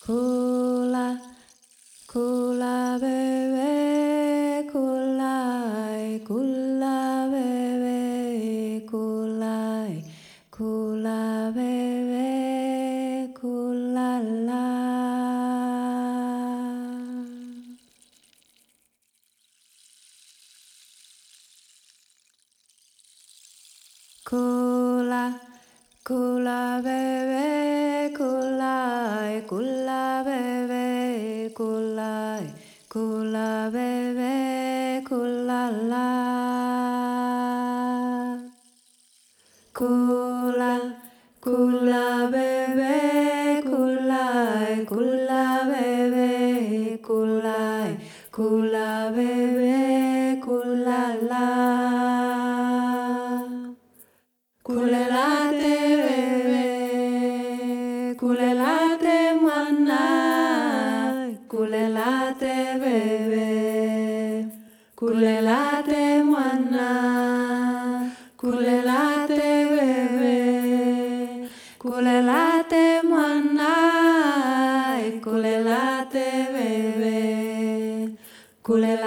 Kula, kula bebe, kulai, kula bebe, kulai, kula bebe, kulala. Kula, kula bebe, kulai, kula bebe, kulai, kula bebe, kulala. Kula, kula bebe, kulai, kula bebe, kulai, kula bebe, kulala. Kulelate bebe, kulelate mwana, kulelate bebe, kulelate mwana, kulelate bebe, kulelate mwana, kulelate bebe, kulelate